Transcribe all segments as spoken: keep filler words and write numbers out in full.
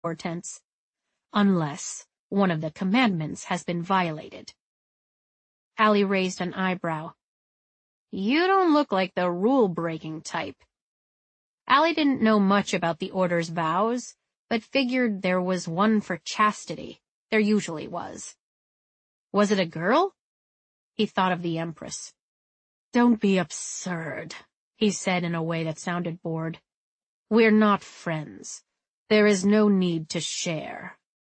tents, unless one of the commandments has been violated. Allie raised an eyebrow. You don't look like the rule-breaking type. Allie didn't know much about the Order's vows, but figured there was one for chastity. There usually was. Was it a girl? He thought of the Empress. Don't be absurd, he said in a way that sounded bored. We're not friends. There is no need to share.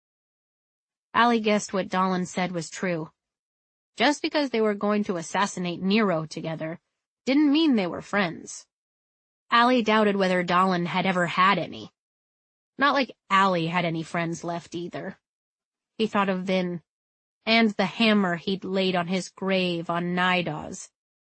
Allie guessed what Dallin said was true. Just because they were going to assassinate Nero together didn't mean they were friends. Allie doubted whether Dallin had ever had any. Not like Allie had any friends left either. He thought of Vin, and the hammer he'd laid on his grave on Naidos.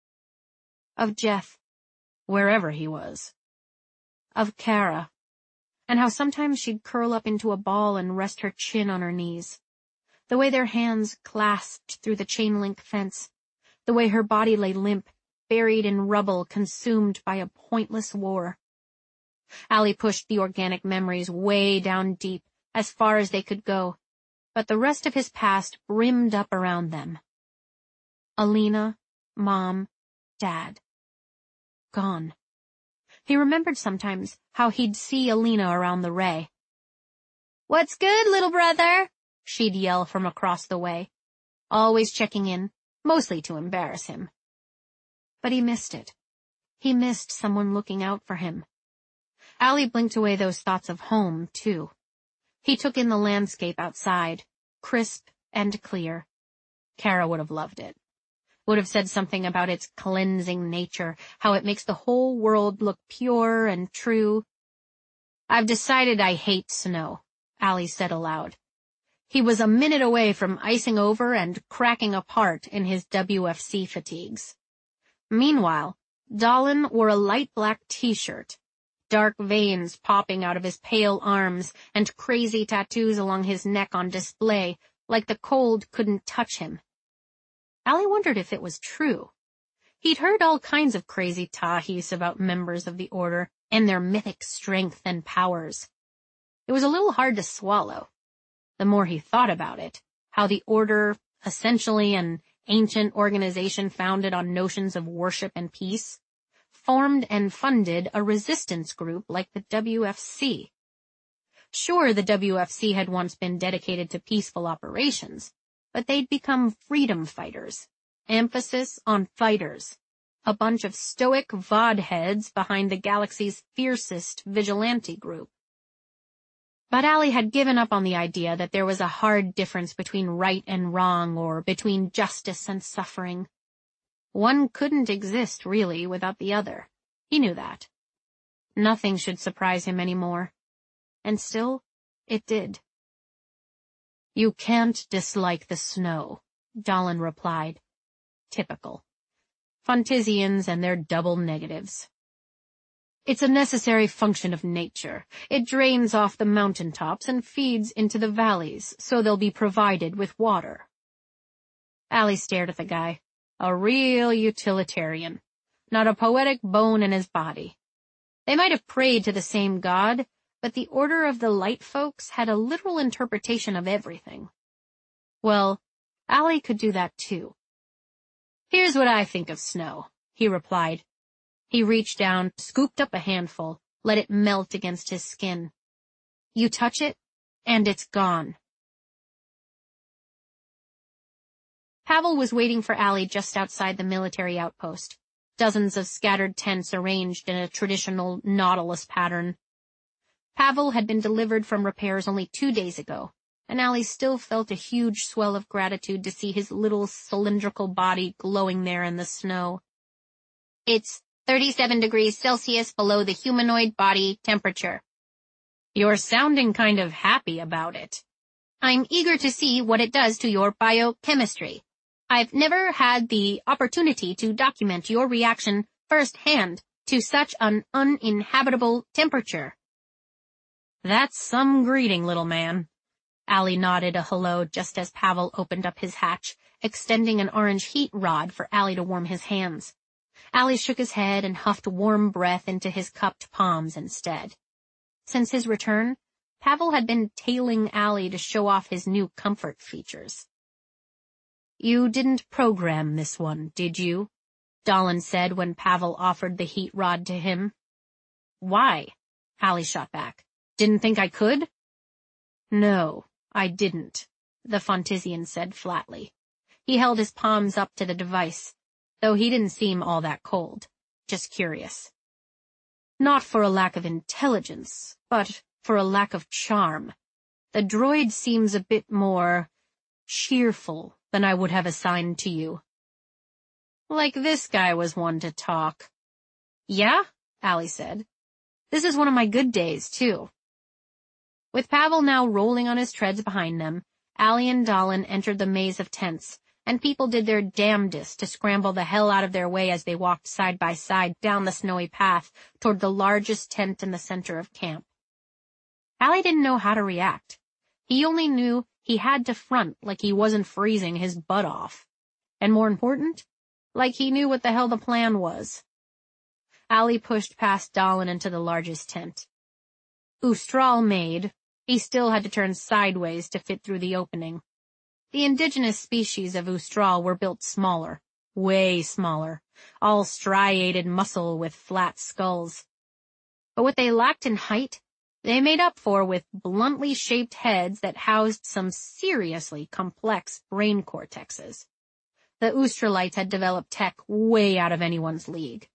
Of Jeff, wherever he was. Of Kara, and how sometimes she'd curl up into a ball and rest her chin on her knees. The way their hands clasped through the chain-link fence. The way her body lay limp, buried in rubble, consumed by a pointless war. Allie pushed the organic memories way down deep, as far as they could go, but the rest of his past brimmed up around them. Alina, Mom, Dad. Gone. He remembered sometimes how he'd see Alina around the Ray. What's good, little brother? She'd yell from across the way, always checking in, mostly to embarrass him. But he missed it. He missed someone looking out for him. Allie blinked away those thoughts of home, too. He took in the landscape outside, crisp and clear. Kara would have loved it. Would have said something about its cleansing nature, how it makes the whole world look pure and true. I've decided I hate snow, Allie said aloud. He was a minute away from icing over and cracking apart in his W F C fatigues. Meanwhile, Dallin wore a light black t-shirt, dark veins popping out of his pale arms and crazy tattoos along his neck on display, like the cold couldn't touch him. Allie wondered if it was true. He'd heard all kinds of crazy tahis about members of the Order and their mythic strength and powers. It was a little hard to swallow. The more he thought about it, how the Order, essentially an ancient organization founded on notions of worship and peace, formed and funded a resistance group like the W F C. Sure, the W F C had once been dedicated to peaceful operations, but they'd become freedom fighters. Emphasis on fighters. A bunch of stoic V O D heads behind the galaxy's fiercest vigilante group. But Allie had given up on the idea that there was a hard difference between right and wrong or between justice and suffering. One couldn't exist, really, without the other. He knew that. Nothing should surprise him anymore. And still, it did. You can't dislike the snow, Dallin replied. Typical. Funtizians and their double negatives. It's a necessary function of nature. It drains off the mountaintops and feeds into the valleys, so they'll be provided with water. Allie stared at the guy. A real utilitarian. Not a poetic bone in his body. They might have prayed to the same god, but the Order of the Light Folks had a literal interpretation of everything. Well, Allie could do that too. Here's what I think of snow, he replied. He reached down, scooped up a handful, let it melt against his skin. You touch it, and it's gone. Pavel was waiting for Allie just outside the military outpost, dozens of scattered tents arranged in a traditional Nautilus pattern. Pavel had been delivered from repairs only two days ago, and Allie still felt a huge swell of gratitude to see his little cylindrical body glowing there in the snow. It's thirty-seven degrees Celsius below the humanoid body temperature. You're sounding kind of happy about it. I'm eager to see what it does to your biochemistry. I've never had the opportunity to document your reaction firsthand to such an uninhabitable temperature. That's some greeting, little man. Allie nodded a hello just as Pavel opened up his hatch, extending an orange heat rod for Allie to warm his hands. Allie shook his head and huffed warm breath into his cupped palms instead. Since his return, Pavel had been tailing Allie to show off his new comfort features. "You didn't program this one, did you?" Dahlen said when Pavel offered the heat rod to him. "Why?" Allie shot back. "Didn't think I could?" "No, I didn't," the Fontisian said flatly. He held his palms up to the device, though he didn't seem all that cold, just curious. "Not for a lack of intelligence, but for a lack of charm. The droid seems a bit more cheerful than I would have assigned to you." Like this guy was one to talk. "Yeah?" Allie said. "This is one of my good days, too." With Pavel now rolling on his treads behind them, Allie and Dahlen entered the maze of tents, and people did their damnedest to scramble the hell out of their way as they walked side by side down the snowy path toward the largest tent in the center of camp. Allie didn't know how to react. He only knew he had to front like he wasn't freezing his butt off. And more important, like he knew what the hell the plan was. Allie pushed past Dahlen into the largest tent. Ustral made, he still had to turn sideways to fit through the opening. The indigenous species of Ustral were built smaller, way smaller, all striated muscle with flat skulls. But what they lacked in height, they made up for with bluntly shaped heads that housed some seriously complex brain cortexes. The Ustralites had developed tech way out of anyone's league.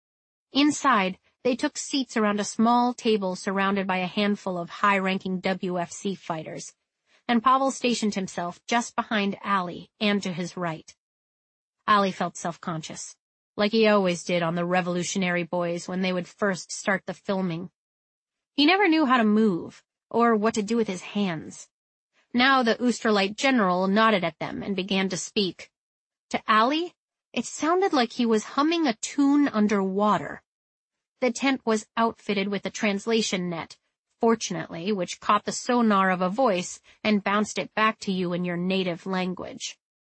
Inside, they took seats around a small table surrounded by a handful of high-ranking W F C fighters, and Pavel stationed himself just behind Allie and to his right. Allie felt self-conscious, like he always did on the Revolutionary Boys when they would first start the filming. He never knew how to move, or what to do with his hands. Now the Ustralite general nodded at them and began to speak. To Allie, it sounded like he was humming a tune underwater. The tent was outfitted with a translation net, fortunately, which caught the sonar of a voice and bounced it back to you in your native language.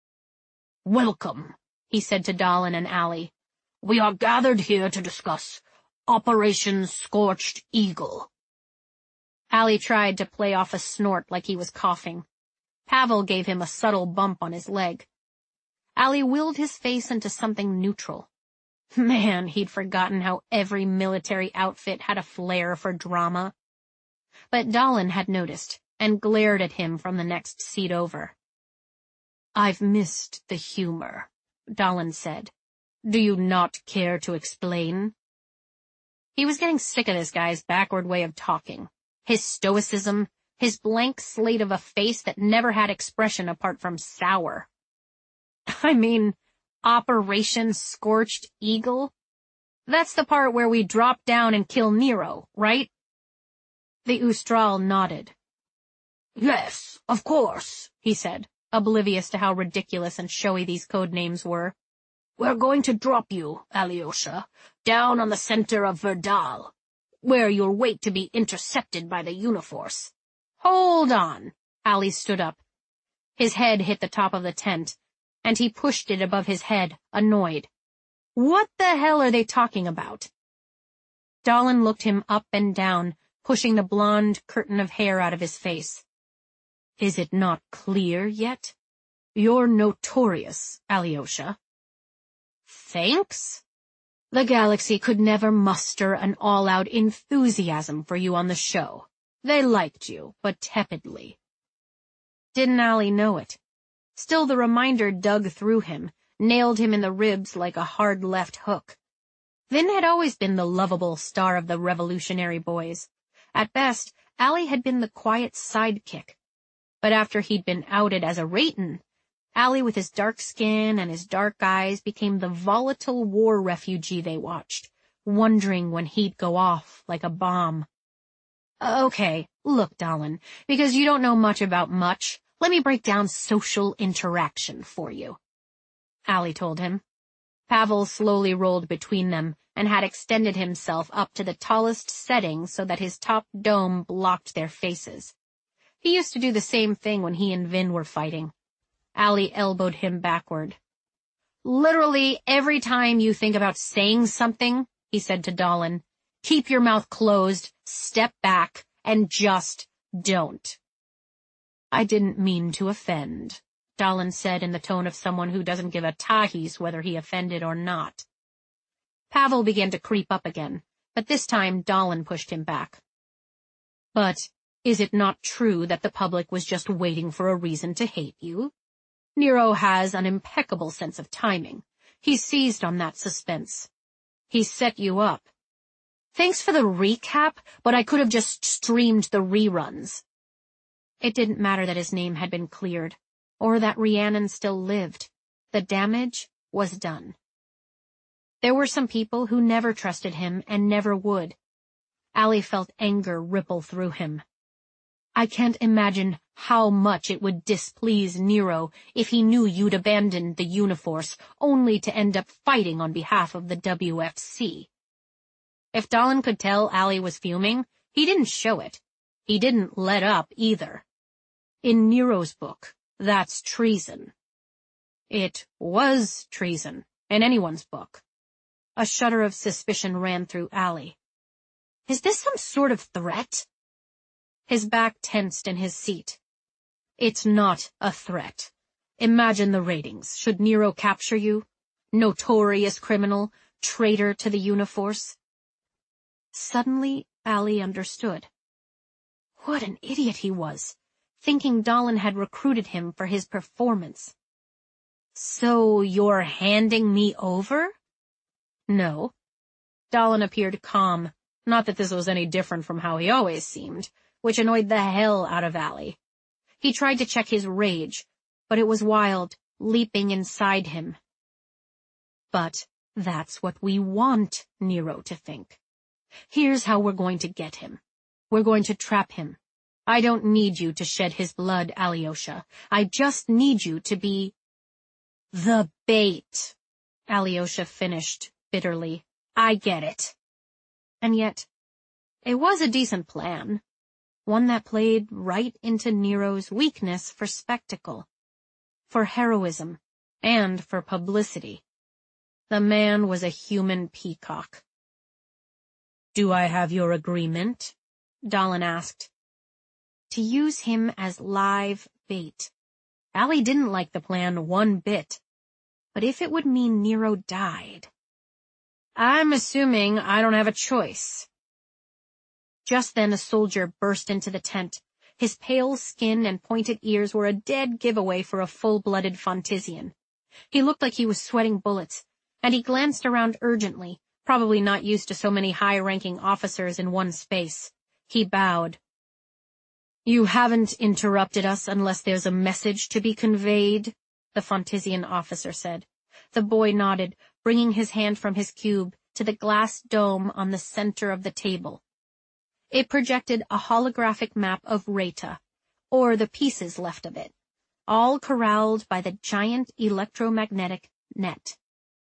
"Welcome," he said to Dahlen and Allie. "We are gathered here to discuss Operation Scorched Eagle." Allie tried to play off a snort like he was coughing. Pavel gave him a subtle bump on his leg. Allie willed his face into something neutral. Man, he'd forgotten how every military outfit had a flair for drama. But Dahlen had noticed, and glared at him from the next seat over. "I've missed the humor," Dahlen said. "Do you not care to explain?" He was getting sick of this guy's backward way of talking. His stoicism, his blank slate of a face that never had expression apart from sour. I mean, Operation Scorched Eagle? That's the part where we drop down and kill Nero, right? The Ustral nodded. "Yes, of course," he said, oblivious to how ridiculous and showy these code names were. "We're going to drop you, Alyosha, down on the center of Verdal, where you'll wait to be intercepted by the Uniforce." "Hold on." Allie stood up. His head hit the top of the tent, and he pushed it above his head, annoyed. "What the hell are they talking about?" Dahlen looked him up and down, pushing the blonde curtain of hair out of his face. "Is it not clear yet? You're notorious, Alyosha." "Thanks?" "The galaxy could never muster an all-out enthusiasm for you on the show. They liked you, but tepidly." Didn't Allie know it? Still, the reminder dug through him, nailed him in the ribs like a hard left hook. Vin had always been the lovable star of the Revolutionary Boys. At best, Allie had been the quiet sidekick. But after he'd been outed as a Rayton, Allie with his dark skin and his dark eyes became the volatile war refugee they watched, wondering when he'd go off like a bomb. "Okay, look, Dahlen, because you don't know much about much, let me break down social interaction for you," Allie told him. Pavel slowly rolled between them and had extended himself up to the tallest setting so that his top dome blocked their faces. He used to do the same thing when he and Vin were fighting. Allie elbowed him backward. "Literally every time you think about saying something," he said to Dahlen, "keep your mouth closed, step back, and just don't. I didn't mean to offend, Dahlan said in the tone of someone who doesn't give a tahis whether he offended or not. Pavel began to creep up again, but this time Dahlan pushed him back. But is it not true that the public was just waiting for a reason to hate you? Nero has an impeccable sense of timing. He seized on that suspense. He set you up. Thanks for the recap, but I could have just streamed the reruns. It didn't matter that his name had been cleared, or that Rhiannon still lived. The damage was done. There were some people who never trusted him and never would. Allie felt anger ripple through him. I can't imagine how much it would displease Nero if he knew you'd abandoned the Uniforce only to end up fighting on behalf of the W F C. If Dahlan could tell Allie was fuming, he didn't show it. He didn't let up either. In Nero's book, that's treason. It was treason in anyone's book. A shudder of suspicion ran through Allie. Is this some sort of threat? His back tensed in his seat. It's not a threat. Imagine the ratings. Should Nero capture you? Notorious criminal, traitor to the Uniforce. Suddenly, Allie understood. What an idiot he was, thinking Dahlan had recruited him for his performance. So you're handing me over? No. Dahlan appeared calm, not that this was any different from how he always seemed, which annoyed the hell out of Allie. He tried to check his rage, but it was wild, leaping inside him. But that's what we want Nero to think. Here's how we're going to get him. We're going to trap him. I don't need you to shed his blood, Alyosha. I just need you to be the bait, Alyosha finished bitterly. I get it. And yet, it was a decent plan. One that played right into Nero's weakness for spectacle, for heroism, and for publicity. The man was a human peacock. Do I have your agreement? Dahlan asked. To use him as live bait. Allie didn't like the plan one bit. But if it would mean Nero died... I'm assuming I don't have a choice. Just then a soldier burst into the tent. His pale skin and pointed ears were a dead giveaway for a full-blooded Fontisian. He looked like he was sweating bullets, and he glanced around urgently, probably not used to so many high-ranking officers in one space. He bowed. You haven't interrupted us unless there's a message to be conveyed, the Fontisian officer said. The boy nodded, bringing his hand from his cube to the glass dome on the center of the table. It projected a holographic map of Rheta, or the pieces left of it, all corralled by the giant electromagnetic net.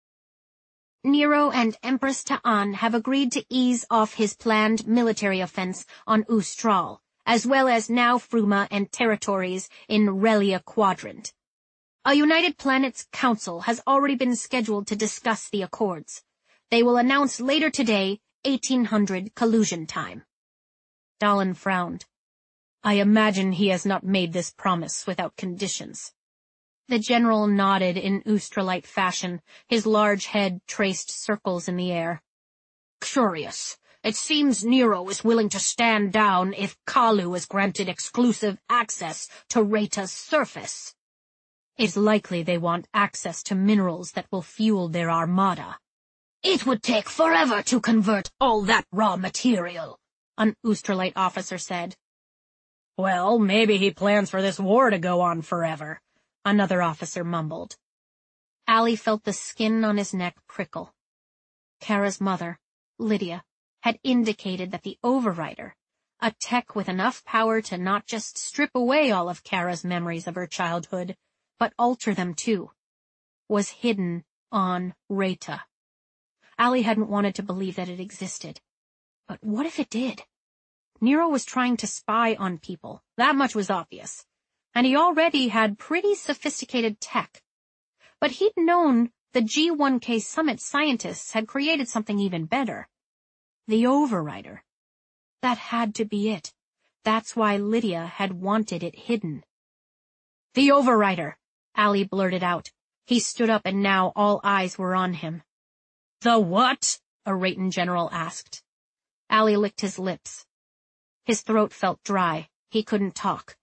Nero and Empress Ta'an have agreed to ease off his planned military offense on Ustral, as well as Now Fruma and territories in Relia Quadrant. A United Planets Council has already been scheduled to discuss the accords. They will announce later today, eighteen hundred collusion time. Dahlan frowned. I imagine he has not made this promise without conditions. The general nodded in Ustralite fashion. His large head traced circles in the air. Curious. It seems Nero is willing to stand down if Kalu is granted exclusive access to Rheta's surface. It's likely they want access to minerals that will fuel their armada. It would take forever to convert all that raw material, an Ustralite officer said. Well, maybe he plans for this war to go on forever, another officer mumbled. Allie felt the skin on his neck prickle. Kara's mother, Lydia, had indicated that the Overrider, a tech with enough power to not just strip away all of Kara's memories of her childhood, but alter them too, was hidden on Rheta. Allie hadn't wanted to believe that it existed. But what if it did? Nero was trying to spy on people, that much was obvious, and he already had pretty sophisticated tech. But he'd known the G one K Summit scientists had created something even better. The Overrider. That had to be it. That's why Lydia had wanted it hidden. "The Overrider!" Allie blurted out. He stood up and now all eyes were on him. "The what?" a Rayton general asked. Allie licked his lips. His throat felt dry. He couldn't talk.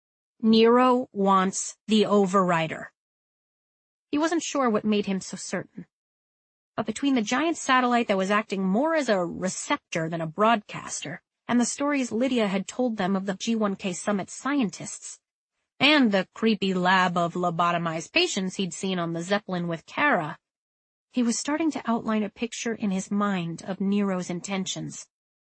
"Nero wants the Overrider." He wasn't sure what made him so certain. But between the giant satellite that was acting more as a receptor than a broadcaster, and the stories Lydia had told them of the G one K Summit scientists, and the creepy lab of lobotomized patients he'd seen on the Zeppelin with Kara, he was starting to outline a picture in his mind of Nero's intentions.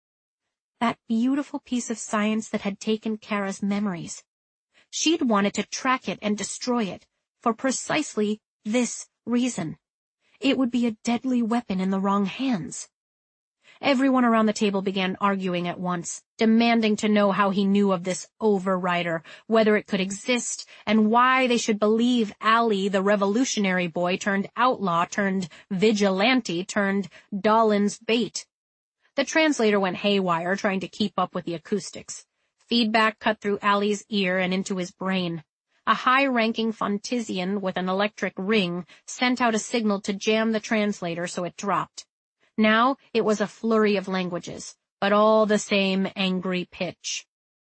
That beautiful piece of science that had taken Kara's memories. She'd wanted to track it and destroy it, for precisely this reason. It would be a deadly weapon in the wrong hands. Everyone around the table began arguing at once, demanding to know how he knew of this Overrider, whether it could exist, and why they should believe Allie, the revolutionary boy turned outlaw turned vigilante turned Dahlon's bait. The translator went haywire trying to keep up with the acoustics. Feedback cut through Allie's ear and into his brain. A high-ranking Fontisian with an electric ring sent out a signal to jam the translator so it dropped. Now it was a flurry of languages, but all the same angry pitch.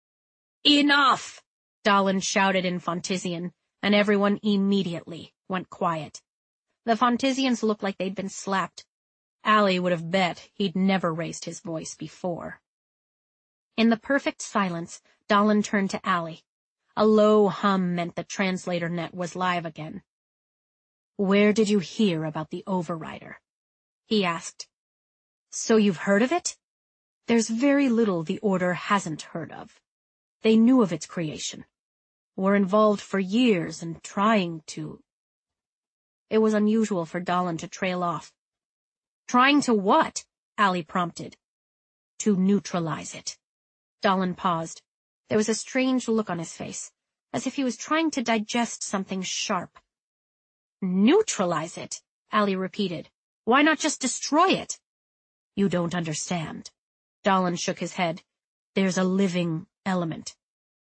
"Enough!" Dahlon shouted in Fontisian, and everyone immediately went quiet. The Fontisians looked like they'd been slapped. Allie would have bet he'd never raised his voice before. In the perfect silence, Dahlon turned to Allie. A low hum meant the translator net was live again. "Where did you hear about the Overrider?" he asked. "So you've heard of it?" "There's very little the Order hasn't heard of. They knew of its creation. Were involved for years in trying to—" It was unusual for Dahlon to trail off. "Trying to what?" Allie prompted. "To neutralize it." Dahlon paused. There was a strange look on his face, as if he was trying to digest something sharp. "Neutralize it," Allie repeated. "Why not just destroy it?" "You don't understand." Dahlon shook his head. "There's a living element.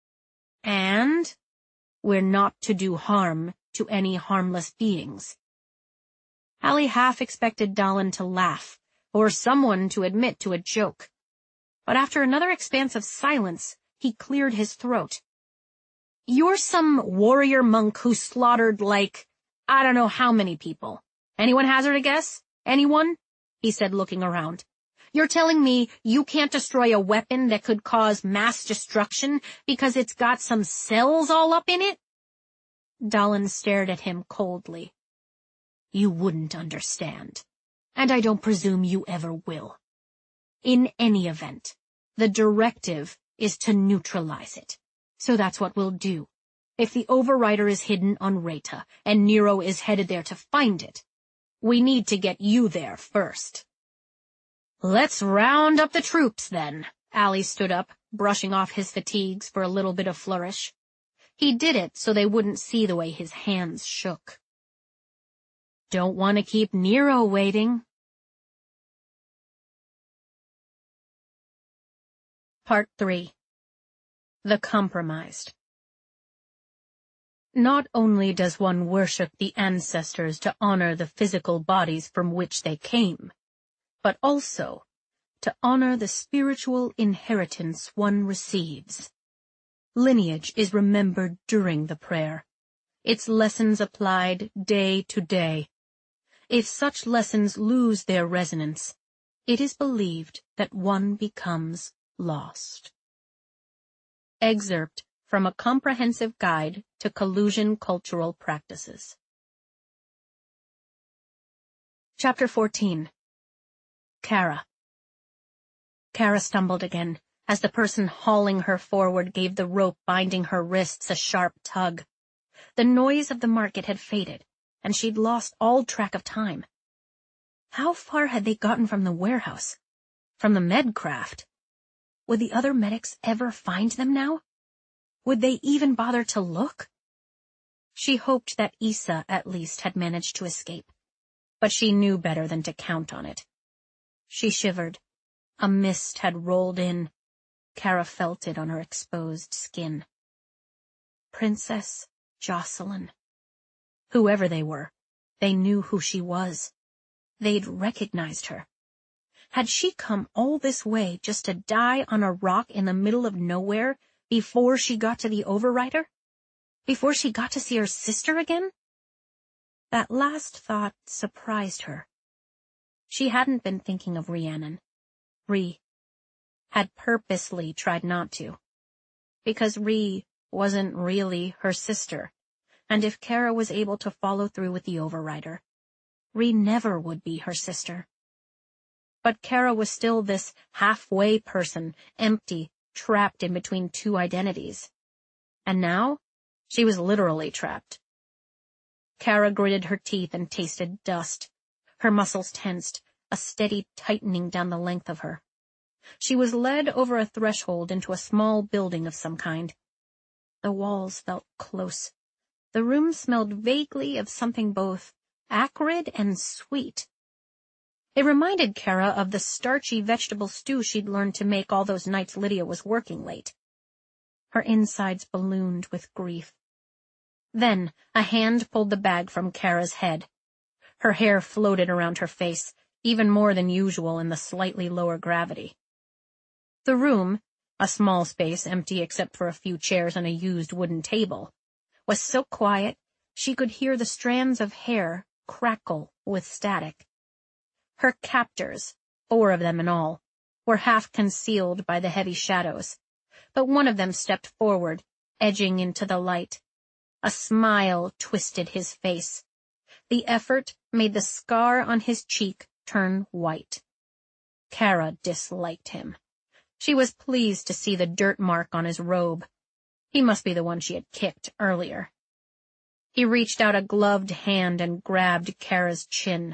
And we're not to do harm to any harmless beings." Allie half expected Dahlon to laugh, or someone to admit to a joke. But after another expanse of silence, he cleared his throat. "You're some warrior monk who slaughtered, like, I don't know how many people. Anyone hazard a guess? Anyone?" he said, looking around. "You're telling me you can't destroy a weapon that could cause mass destruction because it's got some cells all up in it?" Dahlon stared at him coldly. "You wouldn't understand, and I don't presume you ever will. In any event, the directive is to neutralize it. So that's what we'll do. If the Overrider is hidden on Reta, and Nero is headed there to find it, we need to get you there first." "Let's round up the troops, then." Allie stood up, brushing off his fatigues for a little bit of flourish. He did it so they wouldn't see the way his hands shook. "Don't want to keep Nero waiting." Part three. The Compromised. Not only does one worship the ancestors to honor the physical bodies from which they came, but also to honor the spiritual inheritance one receives. Lineage is remembered during the prayer, its lessons applied day to day. If such lessons lose their resonance, it is believed that one becomes lost. Excerpt from A Comprehensive Guide to Collusion Cultural Practices. Chapter fourteen. Kara. Kara stumbled again, as the person hauling her forward gave the rope binding her wrists a sharp tug. The noise of the market had faded, and she'd lost all track of time. How far had they gotten from the warehouse? From the medcraft? Would the other medics ever find them now? Would they even bother to look? She hoped that Issa, at least, had managed to escape, but she knew better than to count on it. She shivered. A mist had rolled in. Kara felt it on her exposed skin. Princess Jocelyn. Whoever they were, they knew who she was. They'd recognized her. Had she come all this way just to die on a rock in the middle of nowhere before she got to the Overrider? Before she got to see her sister again? That last thought surprised her. She hadn't been thinking of Rhiannon. Rhi had purposely tried not to, because Rhi wasn't really her sister, and if Kara was able to follow through with the Overrider, Rhi never would be her sister. But Kara was still this halfway person, empty, trapped in between two identities. And now, she was literally trapped. Kara gritted her teeth and tasted dust. Her muscles tensed, a steady tightening down the length of her. She was led over a threshold into a small building of some kind. The walls felt close. The room smelled vaguely of something both acrid and sweet. It reminded Kara of the starchy vegetable stew she'd learned to make all those nights Lydia was working late. Her insides ballooned with grief. Then a hand pulled the bag from Kara's head. Her hair floated around her face, even more than usual in the slightly lower gravity. The room, a small space empty except for a few chairs and a used wooden table, was so quiet she could hear the strands of hair crackle with static. Her captors, four of them in all, were half concealed by the heavy shadows, but one of them stepped forward, edging into the light. A smile twisted his face. The effort made the scar on his cheek turn white. Kara disliked him. She was pleased to see the dirt mark on his robe. He must be the one she had kicked earlier. He reached out a gloved hand and grabbed Kara's chin.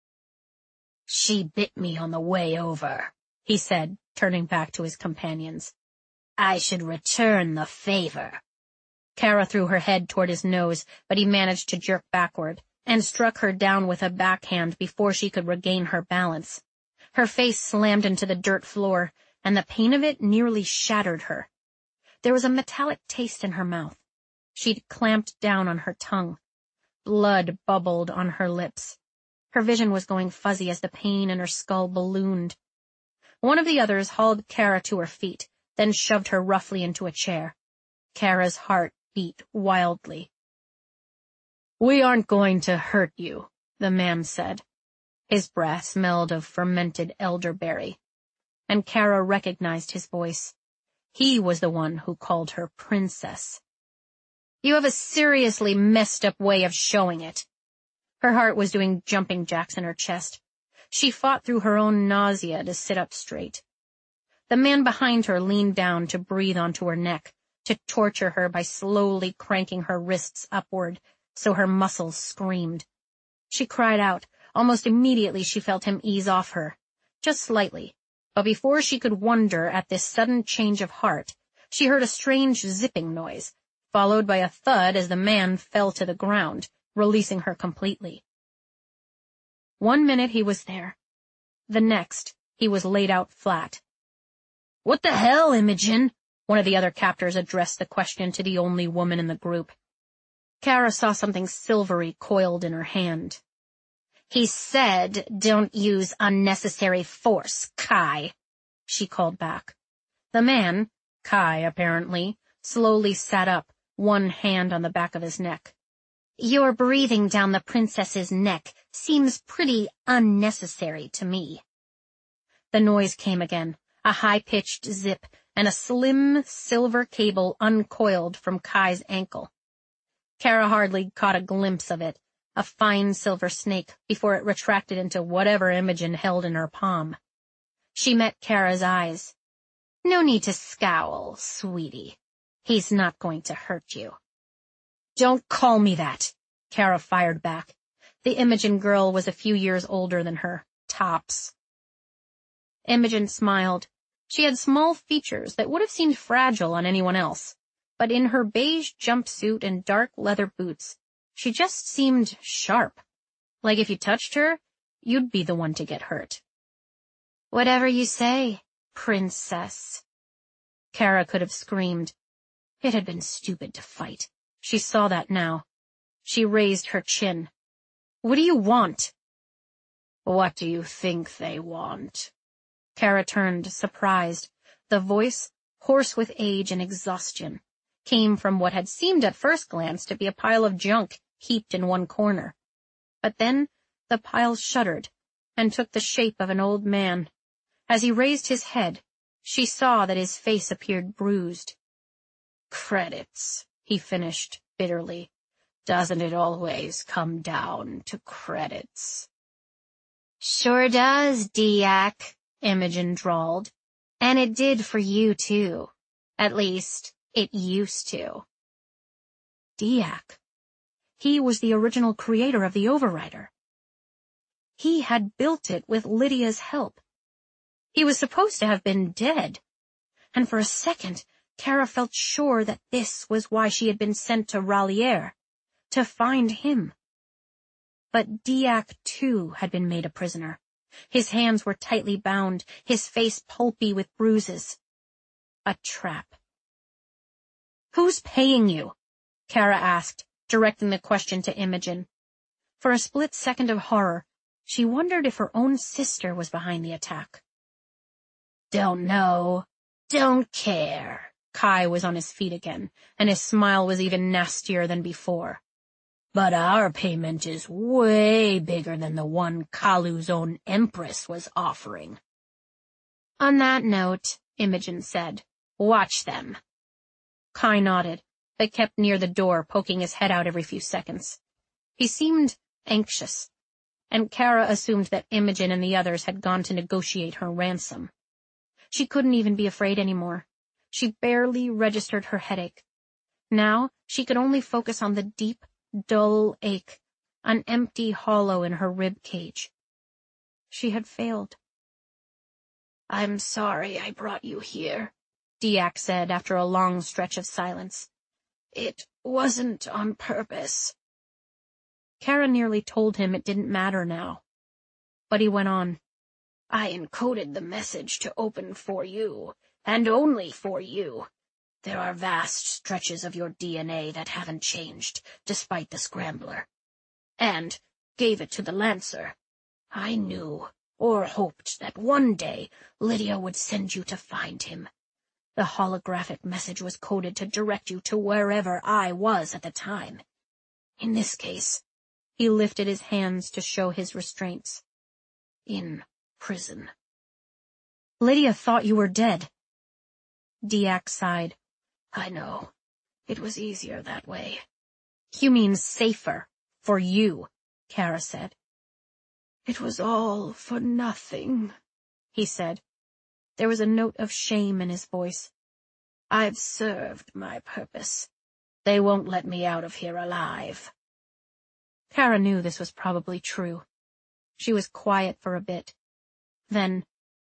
"She bit me on the way over," he said, turning back to his companions. "I should return the favor." Kara threw her head toward his nose, but he managed to jerk backward and struck her down with a backhand before she could regain her balance. Her face slammed into the dirt floor, and the pain of it nearly shattered her. There was a metallic taste in her mouth. She'd clamped down on her tongue. Blood bubbled on her lips. Her vision was going fuzzy as the pain in her skull ballooned. One of the others hauled Kara to her feet, then shoved her roughly into a chair. Kara's heart beat wildly. "We aren't going to hurt you," the man said. His breath smelled of fermented elderberry, and Kara recognized his voice. He was the one who called her princess. "You have a seriously messed up way of showing it." Her heart was doing jumping jacks in her chest. She fought through her own nausea to sit up straight. The man behind her leaned down to breathe onto her neck, to torture her by slowly cranking her wrists upward so her muscles screamed. She cried out. Almost immediately she felt him ease off her, just slightly, but before she could wonder at this sudden change of heart, she heard a strange zipping noise, followed by a thud as the man fell to the ground, releasing her completely. One minute he was there. The next, he was laid out flat. "What the hell, Imogen?" One of the other captors addressed the question to the only woman in the group. Kara saw something silvery coiled in her hand. "He said, don't use unnecessary force, Kai," she called back. The man, Kai apparently, slowly sat up, one hand on the back of his neck. "Your breathing down the princess's neck seems pretty unnecessary to me." The noise came again, a high-pitched zip, and a slim silver cable uncoiled from Kai's ankle. Kara hardly caught a glimpse of it, a fine silver snake, before it retracted into whatever Imogen held in her palm. She met Kara's eyes. "No need to scowl, sweetie. He's not going to hurt you." "Don't call me that," Kara fired back. The Imogen girl was a few years older than her, tops. Imogen smiled. She had small features that would have seemed fragile on anyone else, but in her beige jumpsuit and dark leather boots, she just seemed sharp. Like if you touched her, you'd be the one to get hurt. "Whatever you say, princess." Kara could have screamed. It had been stupid to fight. She saw that now. She raised her chin. What do you want? What do you think they want? Kara turned, surprised. The voice, hoarse with age and exhaustion, came from what had seemed at first glance to be a pile of junk heaped in one corner. But then the pile shuddered and took the shape of an old man. As he raised his head, she saw that his face appeared bruised. Credits, he finished bitterly. Doesn't it always come down to credits? Sure does, Diak, Imogen drawled. And it did for you, too. At least, it used to. Diak. He was the original creator of the Overrider. He had built it with Lydia's help. He was supposed to have been dead. And for a second, Kara felt sure that this was why she had been sent to R'lyeh, to find him. But Diak, too, had been made a prisoner. His hands were tightly bound, his face pulpy with bruises. A trap. Who's paying you? Kara asked, directing the question to Imogen. For a split second of horror, she wondered if her own sister was behind the attack. Don't know. Don't care. Kai was on his feet again, and his smile was even nastier than before. But our payment is way bigger than the one Kalu's own Empress was offering. On that note, Imogen said, watch them. Kai nodded, but kept near the door, poking his head out every few seconds. He seemed anxious, and Kara assumed that Imogen and the others had gone to negotiate her ransom. She couldn't even be afraid anymore. She barely registered her headache. Now she could only focus on the deep, dull ache, an empty hollow in her rib cage. She had failed. I'm sorry I brought you here, Diak said after a long stretch of silence. It wasn't on purpose. Kara nearly told him it didn't matter now. But he went on. I encoded the message to open for you, and only for you. There are vast stretches of your D N A that haven't changed, despite the scrambler. And gave it to the Lancer. I knew, or hoped, that one day Lydia would send you to find him. The holographic message was coded to direct you to wherever I was at the time. In this case, he lifted his hands to show his restraints. In prison. Lydia thought you were dead. Diak sighed. I know. It was easier that way. You mean safer. For you, Kara said. It was all for nothing, he said. There was a note of shame in his voice. I've served my purpose. They won't let me out of here alive. Kara knew this was probably true. She was quiet for a bit. Then,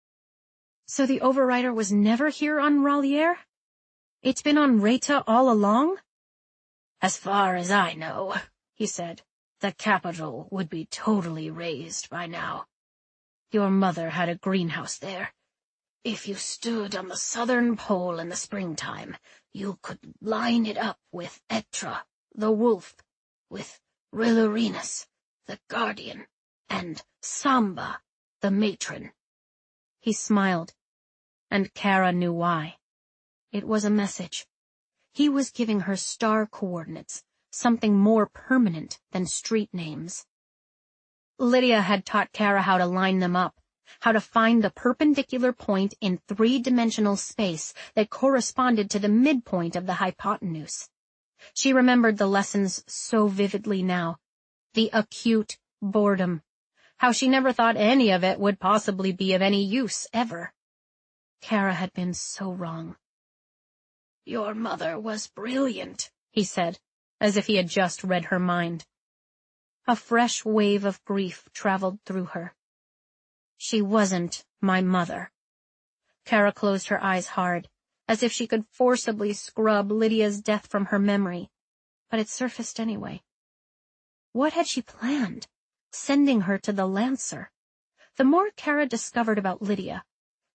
so the Overrider was never here on R'lyeh? It's been on Rayta all along? As far as I know, he said, the capital would be totally razed by now. Your mother had a greenhouse there. If you stood on the southern pole in the springtime, you could line it up with Etra, the wolf, with Rilurinus, the guardian, and Samba, the matron. He smiled, and Kara knew why. It was a message. He was giving her star coordinates, something more permanent than street names. Lydia had taught Kara how to line them up, how to find the perpendicular point in three-dimensional space that corresponded to the midpoint of the hypotenuse. She remembered the lessons so vividly now. The acute boredom. How she never thought any of it would possibly be of any use, ever. Kara had been so wrong. Your mother was brilliant, he said, as if he had just read her mind. A fresh wave of grief traveled through her. She wasn't my mother. Kara closed her eyes hard, as if she could forcibly scrub Lydia's death from her memory, but it surfaced anyway. What had she planned? Sending her to the Lancer. The more Kara discovered about Lydia,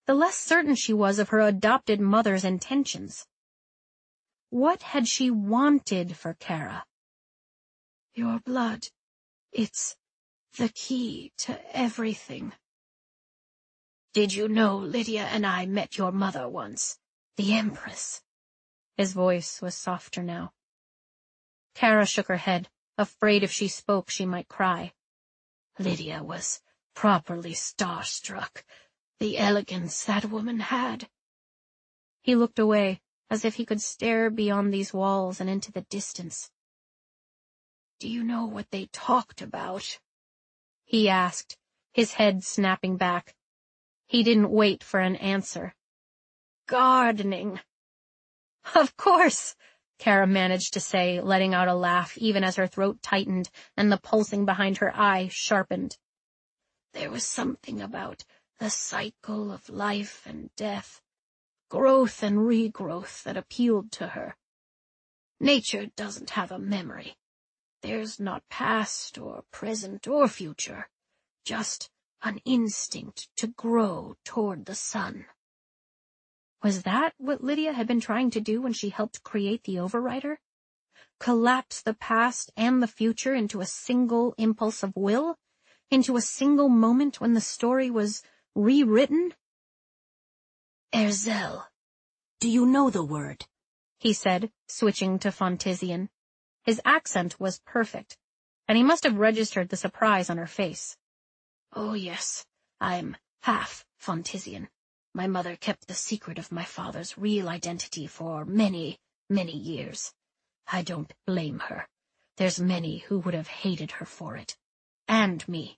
the less certain she was of her adopted mother's intentions. What had she wanted for Kara? Your blood, it's the key to everything. Did you know Lydia and I met your mother once, the Empress? His voice was softer now. Kara shook her head, afraid if she spoke she might cry. Lydia was properly starstruck. The elegance that woman had. He looked away, as if he could stare beyond these walls and into the distance. Do you know what they talked about? He asked, his head snapping back. He didn't wait for an answer. Gardening. Of course, Kara managed to say, letting out a laugh even as her throat tightened and the pulsing behind her eye sharpened. There was something about the cycle of life and death, growth and regrowth that appealed to her. Nature doesn't have a memory. There's not past or present or future, just an instinct to grow toward the sun. Was that what Lydia had been trying to do when she helped create the Overrider? Collapse the past and the future into a single impulse of will? Into a single moment when the story was rewritten? Erzel, do you know the word? He said, switching to Fontisian. His accent was perfect, and he must have registered the surprise on her face. Oh, yes, I'm half Fontisian. My mother kept the secret of my father's real identity for many, many years. I don't blame her. There's many who would have hated her for it. And me.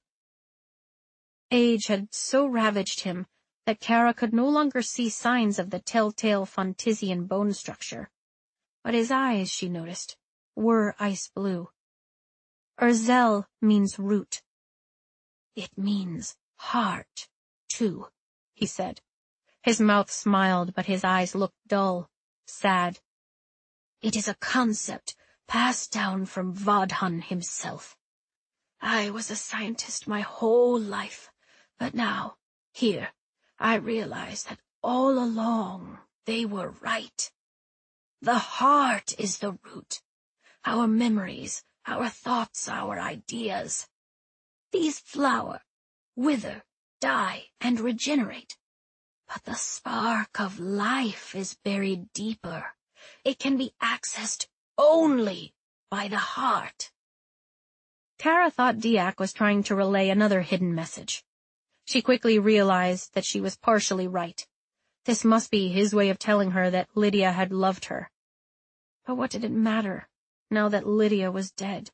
Age had so ravaged him that Kara could no longer see signs of the telltale Fontisian bone structure. But his eyes, she noticed, were ice blue. Erzel means root. It means heart, too, he said. His mouth smiled, but his eyes looked dull, sad. It is a concept passed down from Vadhan himself. I was a scientist my whole life, but now, here, I realize that all along they were right. The heart is the root. Our memories, our thoughts, our ideas. These flower, wither, die, and regenerate. But the spark of life is buried deeper. It can be accessed only by the heart. Kara thought Diak was trying to relay another hidden message. She quickly realized that she was partially right. This must be his way of telling her that Lydia had loved her. But what did it matter, now that Lydia was dead?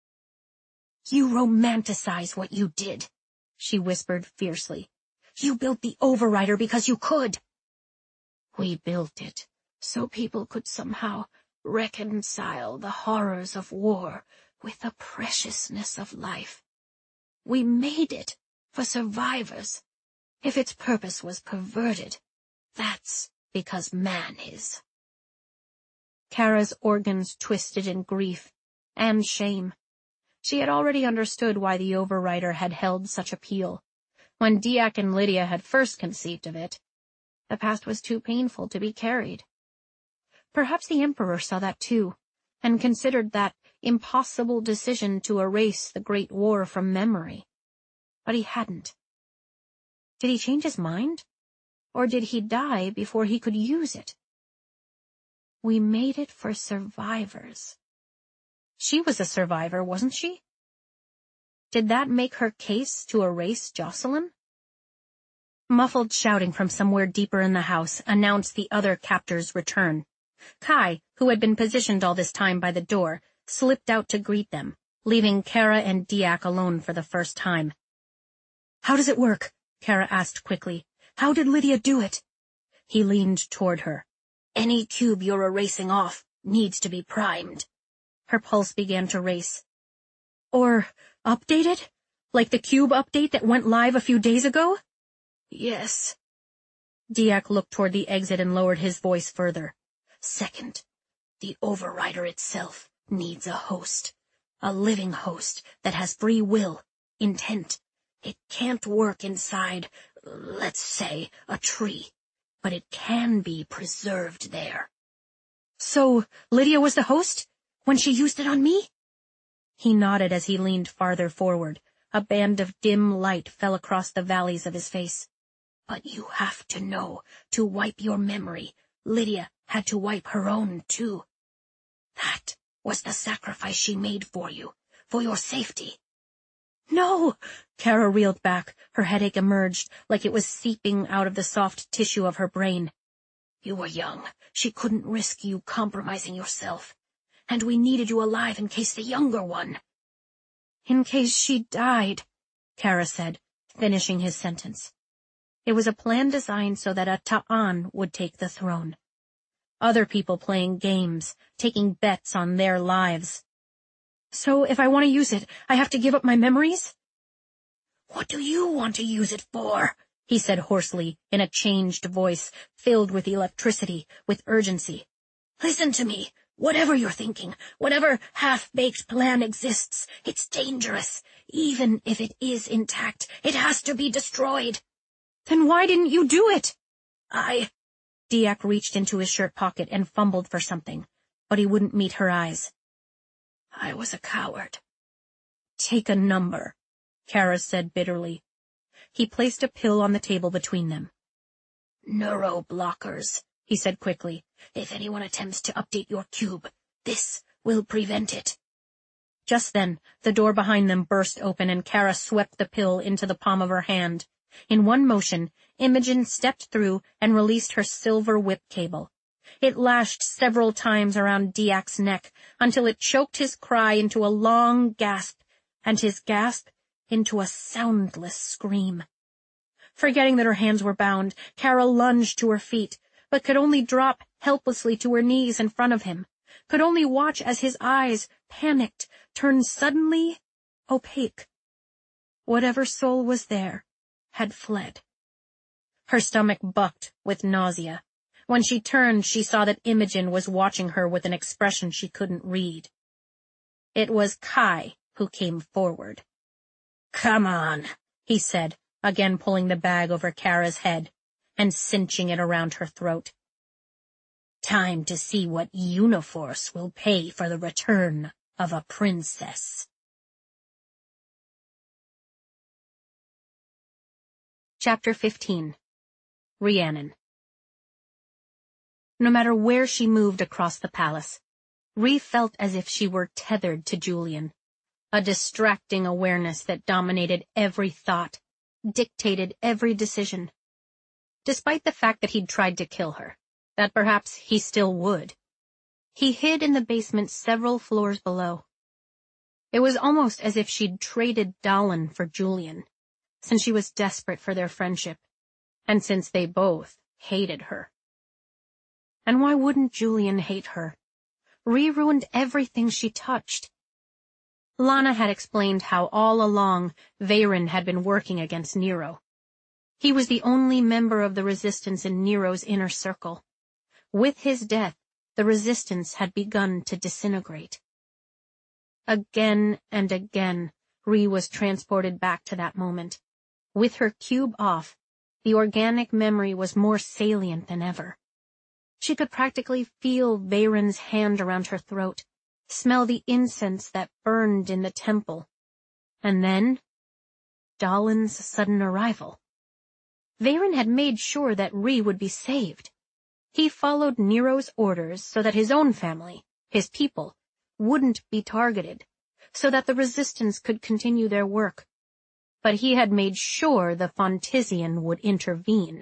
You romanticize what you did, she whispered fiercely. You built the Overrider because you could. We built it so people could somehow reconcile the horrors of war with the preciousness of life. We made it for survivors. If its purpose was perverted, that's because man is. Kara's organs twisted in grief and shame. She had already understood why the Overrider had held such appeal. When Diak and Lydia had first conceived of it, the past was too painful to be carried. Perhaps the Emperor saw that too, and considered that impossible decision to erase the Great War from memory. But he hadn't. Did he change his mind? Or did he die before he could use it? We made it for survivors. She was a survivor, wasn't she? Did that make her case to erase Jocelyn? Muffled shouting from somewhere deeper in the house announced the other captor's return. Kai, who had been positioned all this time by the door, slipped out to greet them, leaving Kara and Diak alone for the first time. How does it work? Kara asked quickly. How did Lydia do it? He leaned toward her. Any cube you're erasing off needs to be primed. Her pulse began to race. Or updated? Like the cube update that went live a few days ago? Yes. Diak looked toward the exit and lowered his voice further. Second, the Overrider itself needs a host. A living host that has free will, intent. It can't work inside let's say, a tree, but it can be preserved there. So, Lydia was the host, when she used it on me? He nodded as he leaned farther forward. A band of dim light fell across the valleys of his face. But you have to know, to wipe your memory, Lydia had to wipe her own, too. That was the sacrifice she made for you, for your safety. No! Kara reeled back. Her headache emerged, like it was seeping out of the soft tissue of her brain. You were young. She couldn't risk you compromising yourself. And we needed you alive in case the younger one. In case she died, Kara said, finishing his sentence. It was a plan designed so that a Ta'an would take the throne. Other people playing games, taking bets on their lives. So if I want to use it, I have to give up my memories? What do you want to use it for? He said hoarsely, in a changed voice, filled with electricity, with urgency. Listen to me. Whatever you're thinking, whatever half-baked plan exists, it's dangerous. Even if it is intact, it has to be destroyed. Then why didn't you do it? I... Diak reached into his shirt pocket and fumbled for something, but he wouldn't meet her eyes. I was a coward. Take a number, Kara said bitterly. He placed a pill on the table between them. Neuroblockers, he said quickly. If anyone attempts to update your cube, this will prevent it. Just then, the door behind them burst open and Kara swept the pill into the palm of her hand. In one motion, Imogen stepped through and released her silver whip cable. It lashed several times around Diak's neck until it choked his cry into a long gasp, and his gasp into a soundless scream. Forgetting that her hands were bound, Kara lunged to her feet, but could only drop helplessly to her knees in front of him, could only watch as his eyes, panicked, turned suddenly opaque. Whatever soul was there had fled. Her stomach bucked with nausea. When she turned, she saw that Imogen was watching her with an expression she couldn't read. It was Kai who came forward. "Come on," he said, again pulling the bag over Kara's head and cinching it around her throat. "Time to see what Uniforce will pay for the return of a princess." Chapter fifteen. Rhiannon. No matter where she moved across the palace, Rhi felt as if she were tethered to Julian, a distracting awareness that dominated every thought, dictated every decision. Despite the fact that he'd tried to kill her, that perhaps he still would, he hid in the basement several floors below. It was almost as if she'd traded Dallin for Julian, since she was desperate for their friendship, and since they both hated her. And why wouldn't Julian hate her? Rhi ruined everything she touched. Lana had explained how all along Veyron had been working against Nero. He was the only member of the resistance in Nero's inner circle. With his death, the resistance had begun to disintegrate. Again and again, Rhi was transported back to that moment. With her cube off, the organic memory was more salient than ever. She could practically feel Veyron's hand around her throat, smell the incense that burned in the temple. And then, Dallin's sudden arrival. Veyron had made sure that Rhi would be saved. He followed Nero's orders so that his own family, his people, wouldn't be targeted, so that the resistance could continue their work. But he had made sure the Fontisian would intervene.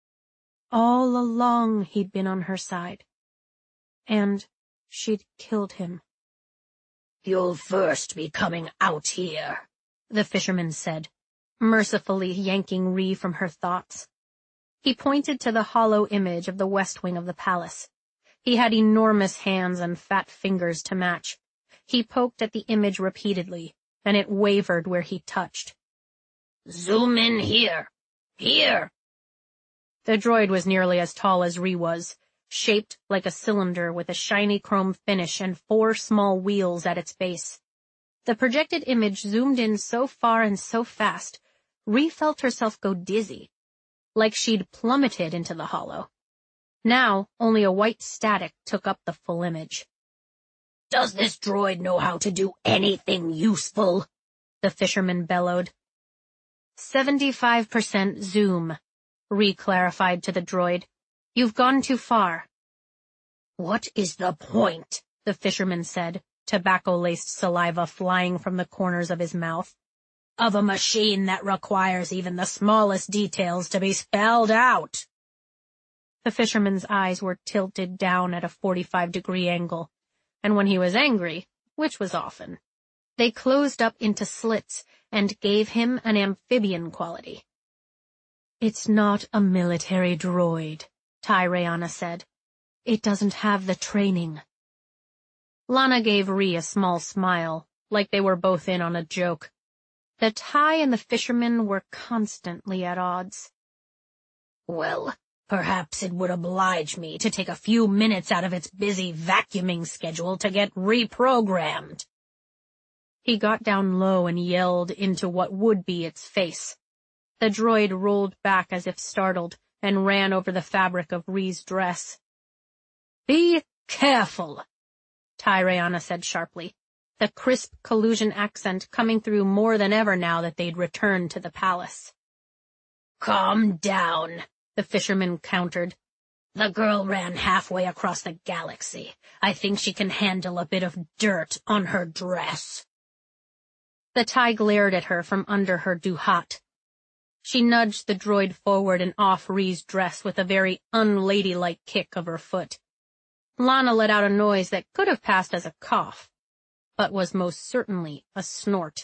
All along he'd been on her side. And she'd killed him. "You'll first be coming out here," the fisherman said, mercifully yanking Rhi from her thoughts. He pointed to the hollow image of the west wing of the palace. He had enormous hands and fat fingers to match. He poked at the image repeatedly, and it wavered where he touched. "Zoom in here. Here." The droid was nearly as tall as Rhi was, shaped like a cylinder with a shiny chrome finish and four small wheels at its base. The projected image zoomed in so far and so fast, Rhi felt herself go dizzy, like she'd plummeted into the hollow. Now, only a white static took up the full image. "Does this droid know how to do anything useful?" the fisherman bellowed. seventy-five percent zoom, Ree clarified to the droid. "You've gone too far." "What is the point?" the fisherman said, tobacco-laced saliva flying from the corners of his mouth. "Of a machine that requires even the smallest details to be spelled out?" The fisherman's eyes were tilted down at a forty-five degree angle, and when he was angry, which was often, they closed up into slits and gave him an amphibian quality. "It's not a military droid," Ty Rayana said. "It doesn't have the training." Lana gave Ree a small smile, like they were both in on a joke. The Ty and the fisherman were constantly at odds. "Well, perhaps it would oblige me to take a few minutes out of its busy vacuuming schedule to get reprogrammed." He got down low and yelled into what would be its face. The droid rolled back as if startled and ran over the fabric of Ree's dress. "Be careful," Ty Rayana said sharply, the crisp collusion accent coming through more than ever now that they'd returned to the palace. "Calm down," the fisherman countered. "The girl ran halfway across the galaxy. I think she can handle a bit of dirt on her dress." The Ty glared at her from under her duhat. She nudged the droid forward and off Ree's dress with a very unladylike kick of her foot. Lana let out a noise that could have passed as a cough, but was most certainly a snort.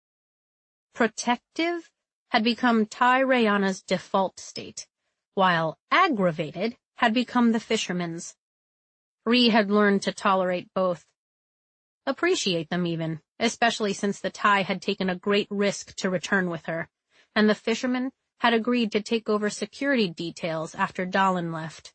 Protective had become Ty Rayana's default state, while aggravated had become the fisherman's. Ree had learned to tolerate both. Appreciate them even, especially since the Ty had taken a great risk to return with her, and the fisherman had agreed to take over security details after Dallin left.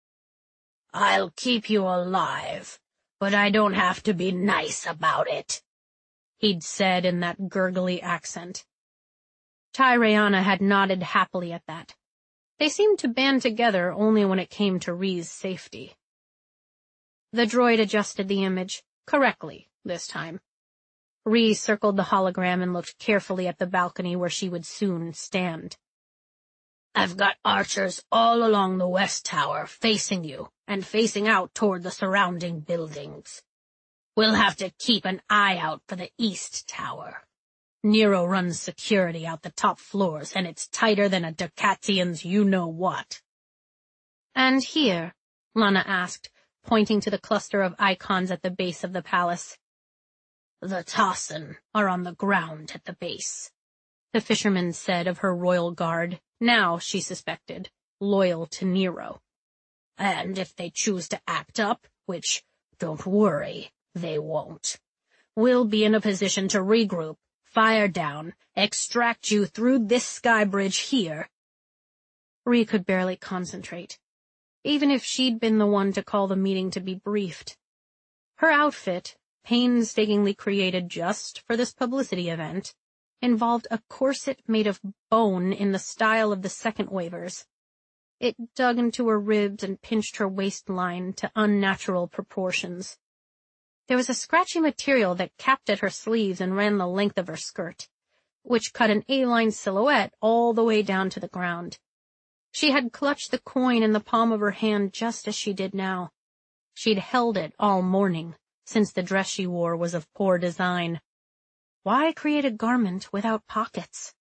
"I'll keep you alive, but I don't have to be nice about it," he'd said in that gurgly accent. Ty Rayana had nodded happily at that. They seemed to band together only when it came to Ree's safety. The droid adjusted the image, correctly this time. Ree circled the hologram and looked carefully at the balcony where she would soon stand. "I've got archers all along the west tower facing you and facing out toward the surrounding buildings. We'll have to keep an eye out for the east tower. Nero runs security out the top floors, and it's tighter than a Ducatian's you-know-what." "And here?" Lana asked, pointing to the cluster of icons at the base of the palace. "The Tossin are on the ground at the base," the fisherman said of her royal guard, now, she suspected, loyal to Nero. "And if they choose to act up, which, don't worry, they won't, we'll be in a position to regroup, fire down, extract you through this sky bridge here." Ree could barely concentrate, even if she'd been the one to call the meeting to be briefed. Her outfit, painstakingly created just for this publicity event, involved a corset made of bone in the style of the second waivers. It dug into her ribs and pinched her waistline to unnatural proportions. There was a scratchy material that capped at her sleeves and ran the length of her skirt, which cut an A-line silhouette all the way down to the ground. She had clutched the coin in the palm of her hand just as she did now. She'd held it all morning, since the dress she wore was of poor design. Why create a garment without pockets?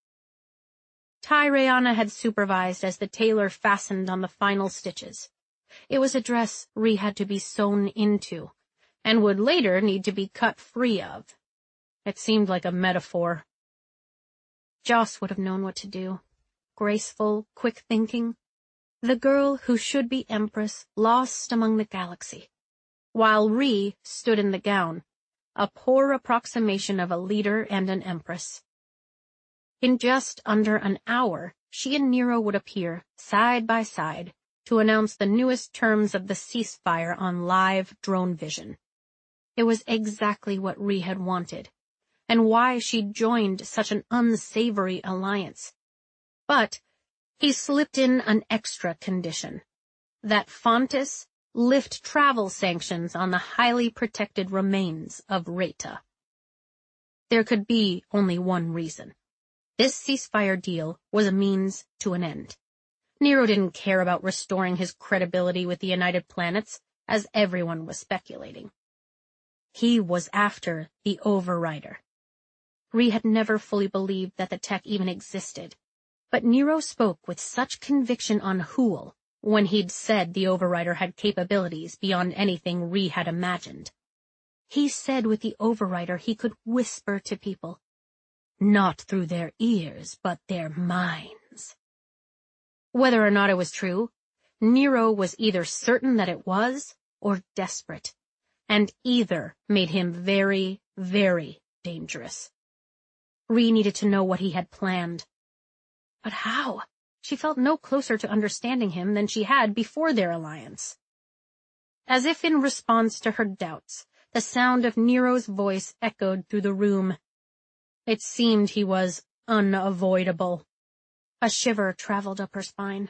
Ty Rayana had supervised as the tailor fastened on the final stitches. It was a dress Ree had to be sewn into, and would later need to be cut free of. It seemed like a metaphor. Joss would have known what to do. Graceful, quick-thinking. The girl who should be empress lost among the galaxy, while Ree stood in the gown, a poor approximation of a leader and an empress. In just under an hour, she and Nero would appear, side by side, to announce the newest terms of the ceasefire on live drone vision. It was exactly what Ree had wanted, and why she'd joined such an unsavory alliance. But He slipped in an extra condition, that Fontis lift travel sanctions on the highly protected remains of Reta. There could be only one reason. This ceasefire deal was a means to an end. Nero didn't care about restoring his credibility with the United Planets, as everyone was speculating. He was after the Overrider. Ree had never fully believed that the tech even existed, but Nero spoke with such conviction on Hool when he'd said the Overrider had capabilities beyond anything Ree had imagined. He said with the Overrider he could whisper to people, not through their ears, but their minds. Whether or not it was true, Nero was either certain that it was or desperate, and either made him very, very dangerous. Ree needed to know what he had planned. But how? She felt no closer to understanding him than she had before their alliance. As if in response to her doubts, the sound of Nero's voice echoed through the room. It seemed he was unavoidable. A shiver traveled up her spine.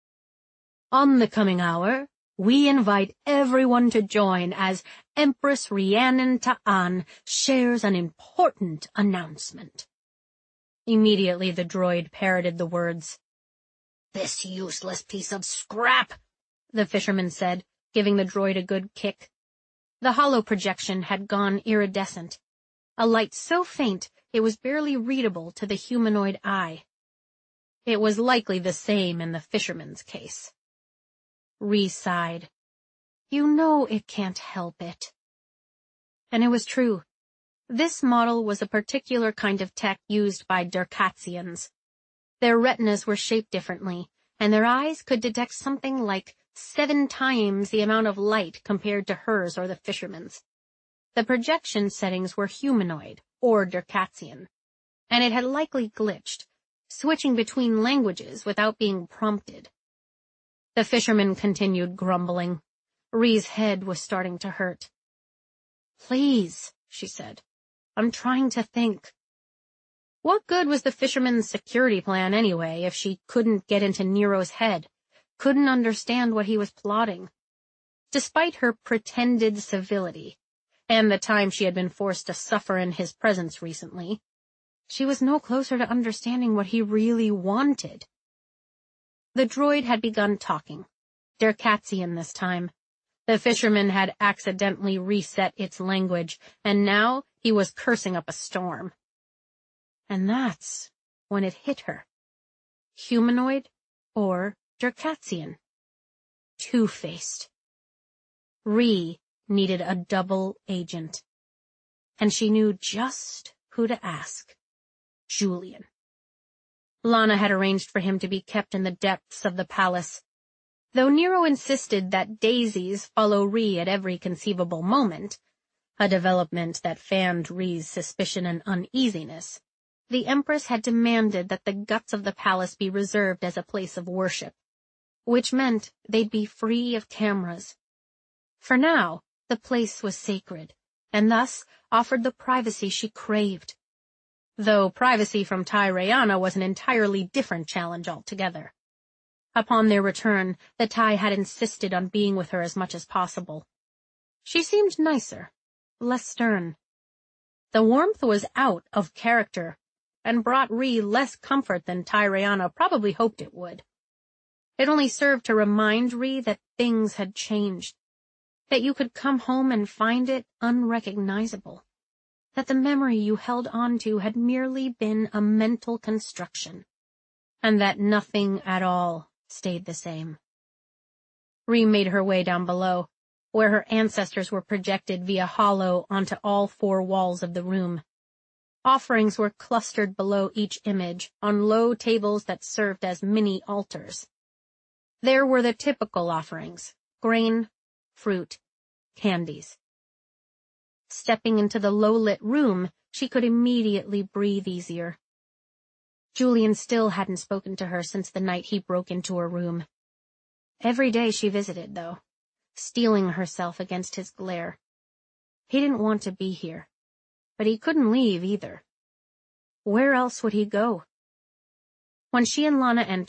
On the coming hour, we invite everyone to join as Empress Rhiannon Ta'an shares an important announcement. Immediately the droid parroted the words. This useless piece of scrap, the fisherman said, giving the droid a good kick. The hollow projection had gone iridescent, a light so faint it was barely readable to the humanoid eye. It was likely the same in the fisherman's case. Ree sighed. You know it can't help it. And it was true. This model was a particular kind of tech used by Derkatzians. Their retinas were shaped differently, and their eyes could detect something like seven times the amount of light compared to hers or the fisherman's. The projection settings were humanoid, or Derkatzian, and it had likely glitched, switching between languages without being prompted. The fisherman continued grumbling. Ree's head was starting to hurt. Please, she said. I'm trying to think. What good was the fisherman's security plan anyway if she couldn't get into Nero's head, couldn't understand what he was plotting? Despite her pretended civility, and the time she had been forced to suffer in his presence recently, she was no closer to understanding what he really wanted. The droid had begun talking, Derkatzian this time. The fisherman had accidentally reset its language, and now he was cursing up a storm. And that's when it hit her. Humanoid or Derkatzian. Two-faced. Ree needed a double agent. And she knew just who to ask. Julian. Lana had arranged for him to be kept in the depths of the palace. Though Nero insisted that daisies follow Ree at every conceivable moment, a development that fanned Ree's suspicion and uneasiness, the Empress had demanded that the guts of the palace be reserved as a place of worship, which meant they'd be free of cameras. For now, the place was sacred, and thus offered the privacy she craved. Though privacy from Tyrayana was an entirely different challenge altogether. Upon their return, the Ty had insisted on being with her as much as possible. She seemed nicer, less stern. The warmth was out of character, and brought Ree less comfort than Tyrayana probably hoped it would. It only served to remind Ree that things had changed, that you could come home and find it unrecognizable, that the memory you held on to had merely been a mental construction, and that nothing at all stayed the same. Ree made her way down below, where her ancestors were projected via hollow onto all four walls of the room. Offerings were clustered below each image on low tables that served as mini altars. There were the typical offerings, grain, fruit, candies. Stepping into the low-lit room, she could immediately breathe easier. Julian still hadn't spoken to her since the night he broke into her room. Every day she visited, though, steeling herself against his glare. He didn't want to be here, but he couldn't leave either. Where else would he go? When she and Lana entered,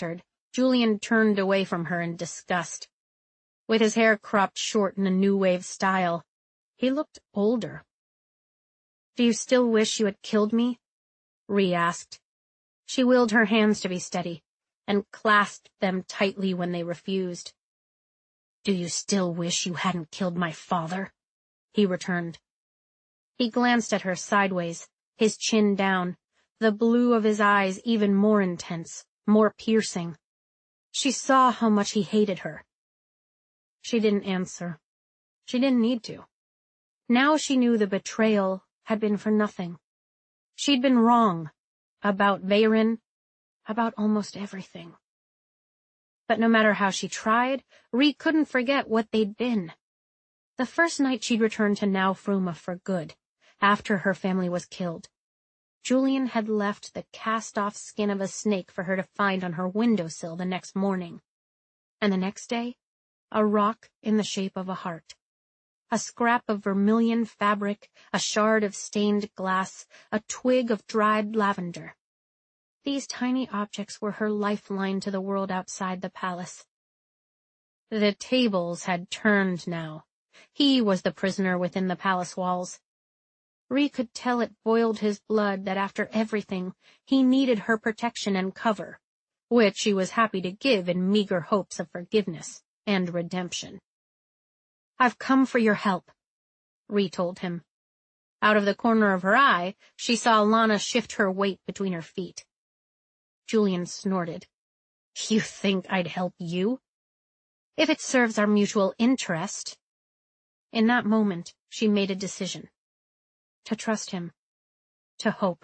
Julian turned away from her in disgust. With his hair cropped short in a new wave style, he looked older. "Do you still wish you had killed me?" Rhee asked. She willed her hands to be steady, and clasped them tightly when they refused. "Do you still wish you hadn't killed my father?" he returned. He glanced at her sideways, his chin down, the blue of his eyes even more intense, more piercing. She saw how much he hated her. She didn't answer. She didn't need to. Now she knew the betrayal had been for nothing. She'd been wrong. About Veyron, about almost everything. But no matter how she tried, Rhee couldn't forget what they'd been. The first night she'd returned to Naufruma for good, after her family was killed, Julian had left the cast-off skin of a snake for her to find on her windowsill the next morning. And the next day, a rock in the shape of a heart. A scrap of vermilion fabric, a shard of stained glass, a twig of dried lavender. These tiny objects were her lifeline to the world outside the palace. The tables had turned now. He was the prisoner within the palace walls. Rhee could tell it boiled his blood that after everything, he needed her protection and cover, which she was happy to give in meager hopes of forgiveness and redemption. "I've come for your help," Rhee told him. Out of the corner of her eye, she saw Lana shift her weight between her feet. Julian snorted. "You think I'd help you?" "If it serves our mutual interest." In that moment, she made a decision. To trust him. To hope.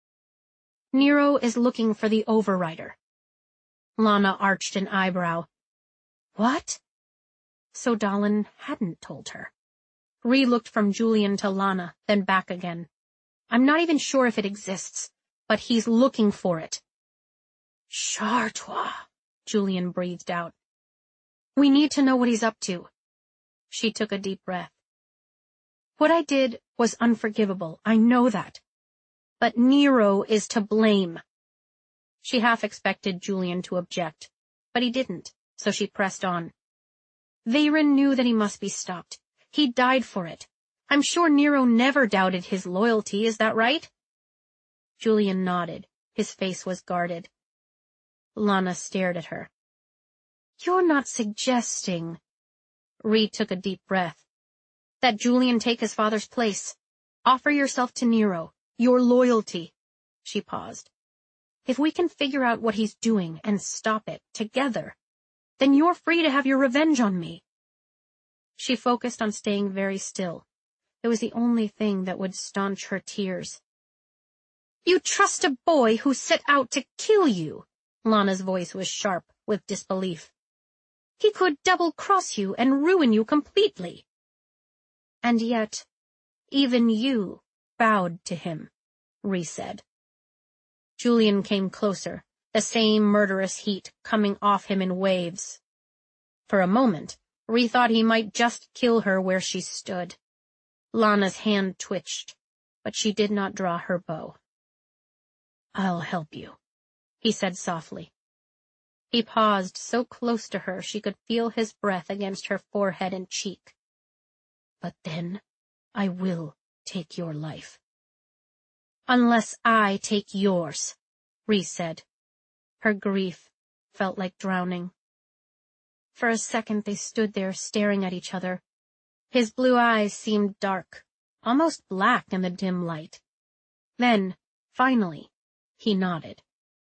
"Nero is looking for the Overrider." Lana arched an eyebrow. "What?" So Dallin hadn't told her. Rhee looked from Julian to Lana, then back again. "I'm not even sure if it exists, but he's looking for it." "Chartois," Julian breathed out. "We need to know what he's up to." She took a deep breath. "What I did was unforgivable, I know that. But Nero is to blame." She half expected Julian to object, but he didn't, so she pressed on. "Veyron knew that he must be stopped. He died for it. I'm sure Nero never doubted his loyalty, is that right?" Julian nodded. His face was guarded. Lana stared at her. "You're not suggesting—" Rhee took a deep breath. "That Julian take his father's place. Offer yourself to Nero. Your loyalty." She paused. "If we can figure out what he's doing and stop it together, then you're free to have your revenge on me." She focused on staying very still. It was the only thing that would staunch her tears. "You trust a boy who set out to kill you?" Lana's voice was sharp with disbelief. "He could double-cross you and ruin you completely." "And yet, even you bowed to him," Rhee said. Julian came closer, the same murderous heat coming off him in waves. For a moment, Rhee thought he might just kill her where she stood. Lana's hand twitched, but she did not draw her bow. "I'll help you," he said softly. He paused so close to her she could feel his breath against her forehead and cheek. "But then I will take your life." "Unless I take yours," Rhee said. Her grief felt like drowning. For a second they stood there staring at each other. His blue eyes seemed dark, almost black in the dim light. Then, finally, he nodded.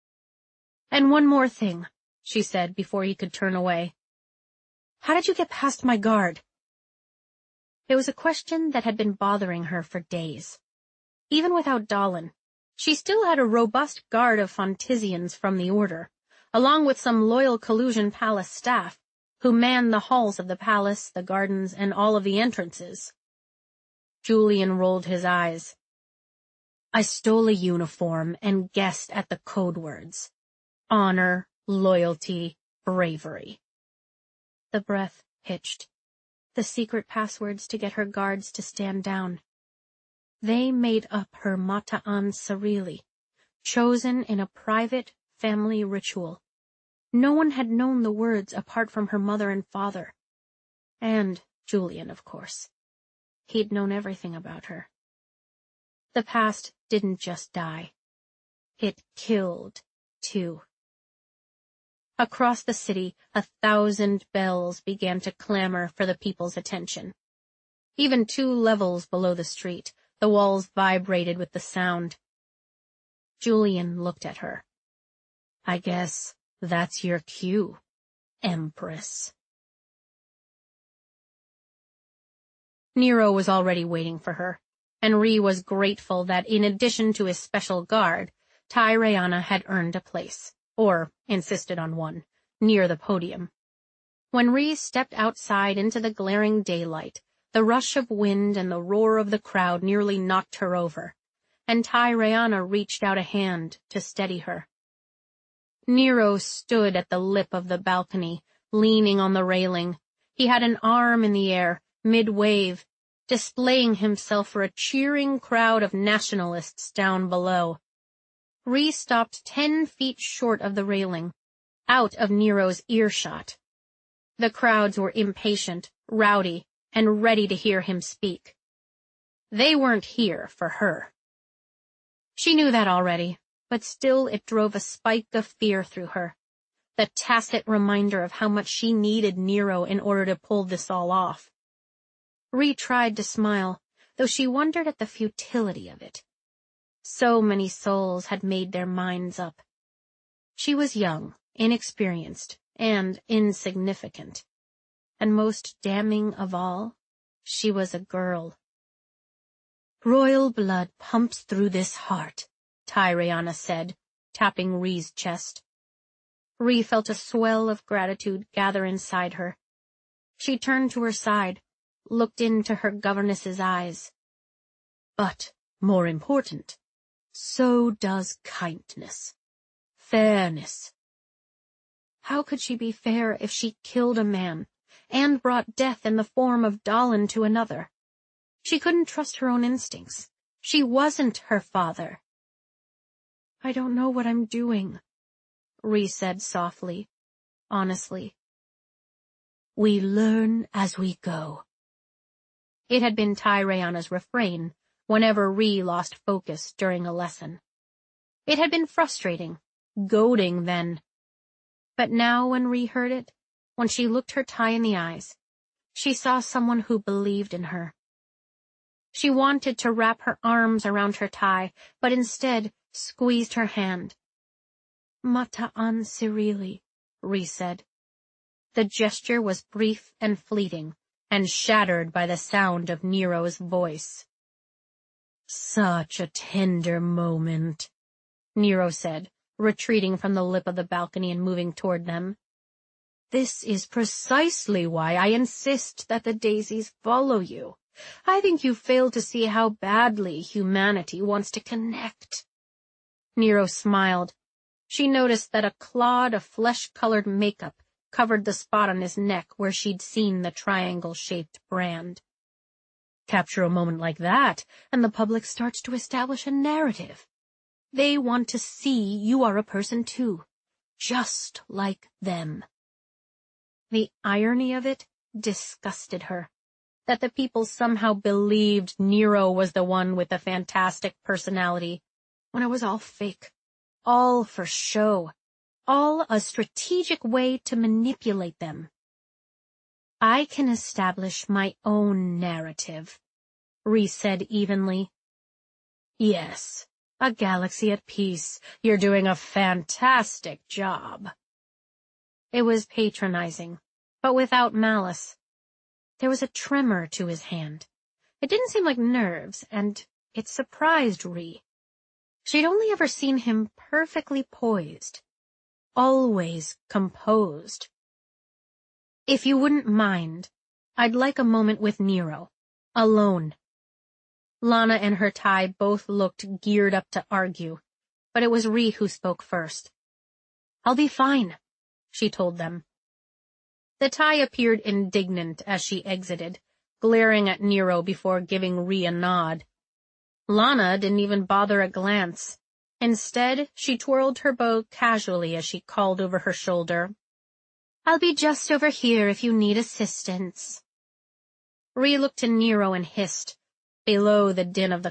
"And one more thing," she said before he could turn away. "How did you get past my guard?" It was a question that had been bothering her for days. Even without Dallin, she still had a robust guard of Fontisians from the Order, along with some loyal Collusion Palace staff, who manned the halls of the palace, the gardens, and all of the entrances. Julian rolled his eyes. "I stole a uniform and guessed at the code words. Honor, loyalty, bravery." The breath hitched. The secret passwords to get her guards to stand down. They made up her Mata'an Sarili, chosen in a private family ritual. No one had known the words apart from her mother and father. And Julian, of course. He'd known everything about her. The past didn't just die. It killed, too. Across the city, a thousand bells began to clamor for the people's attention. Even two levels below the street, the walls vibrated with the sound. Julian looked at her. I guess that's your cue, Empress. Nero was already waiting for her, and Rhee was grateful that in addition to his special guard, Tyraiana had earned a place, or insisted on one, near the podium. When Rhee stepped outside into the glaring daylight, the rush of wind and the roar of the crowd nearly knocked her over, and Tyraiana reached out a hand to steady her. Nero stood at the lip of the balcony, leaning on the railing. He had an arm in the air, mid-wave, displaying himself for a cheering crowd of nationalists down below. Rhee stopped ten feet short of the railing, out of Nero's earshot. The crowds were impatient, rowdy, and ready to hear him speak. They weren't here for her. She knew that already, but still it drove a spike of fear through her, the tacit reminder of how much she needed Nero in order to pull this all off. Rhee tried to smile, though she wondered at the futility of it. So many souls had made their minds up. She was young, inexperienced, and insignificant. And most damning of all, she was a girl. Royal blood pumps through this heart, Tyraiana said, tapping Rhee's chest. Rhee felt a swell of gratitude gather inside her. She turned to her side, looked into her governess's eyes. But, more important, so does kindness, fairness. How could she be fair if she killed a man and brought death in the form of Dallin to another? She couldn't trust her own instincts. She wasn't her father. I don't know what I'm doing, Rhee said softly, honestly. We learn as we go. It had been Tyraiana's refrain whenever Rhee lost focus during a lesson. It had been frustrating, goading then. But now when Rhee heard it, when she looked her Ty in the eyes, she saw someone who believed in her. She wanted to wrap her arms around her Ty, but instead squeezed her hand. Mata'an Sirili, Rhee said. The gesture was brief and fleeting, and shattered by the sound of Nero's voice. Such a tender moment, Nero said, retreating from the lip of the balcony and moving toward them. This is precisely why I insist that the daisies follow you. I think you fail to see how badly humanity wants to connect. Nero smiled. She noticed that a clod of flesh-colored makeup covered the spot on his neck where she'd seen the triangle-shaped brand. Capture a moment like that, and the public starts to establish a narrative. They want to see you are a person too, just like them. The irony of it disgusted her, that the people somehow believed Nero was the one with the fantastic personality, when it was all fake, all for show, all a strategic way to manipulate them. I can establish my own narrative, Rhee said evenly. Yes, a galaxy at peace. You're doing a fantastic job. It was patronizing, but without malice. There was a tremor to his hand. It didn't seem like nerves, and it surprised Rhee. She'd only ever seen him perfectly poised, always composed. If you wouldn't mind, I'd like a moment with Nero, alone. Lana and her Ty both looked geared up to argue, but it was Rhee who spoke first. I'll be fine, she told them. The Ty appeared indignant as she exited, glaring at Nero before giving Rhee a nod. Lana didn't even bother a glance. Instead, she twirled her bow casually as she called over her shoulder, "I'll be just over here if you need assistance." Ree looked to Nero and hissed, below the din of the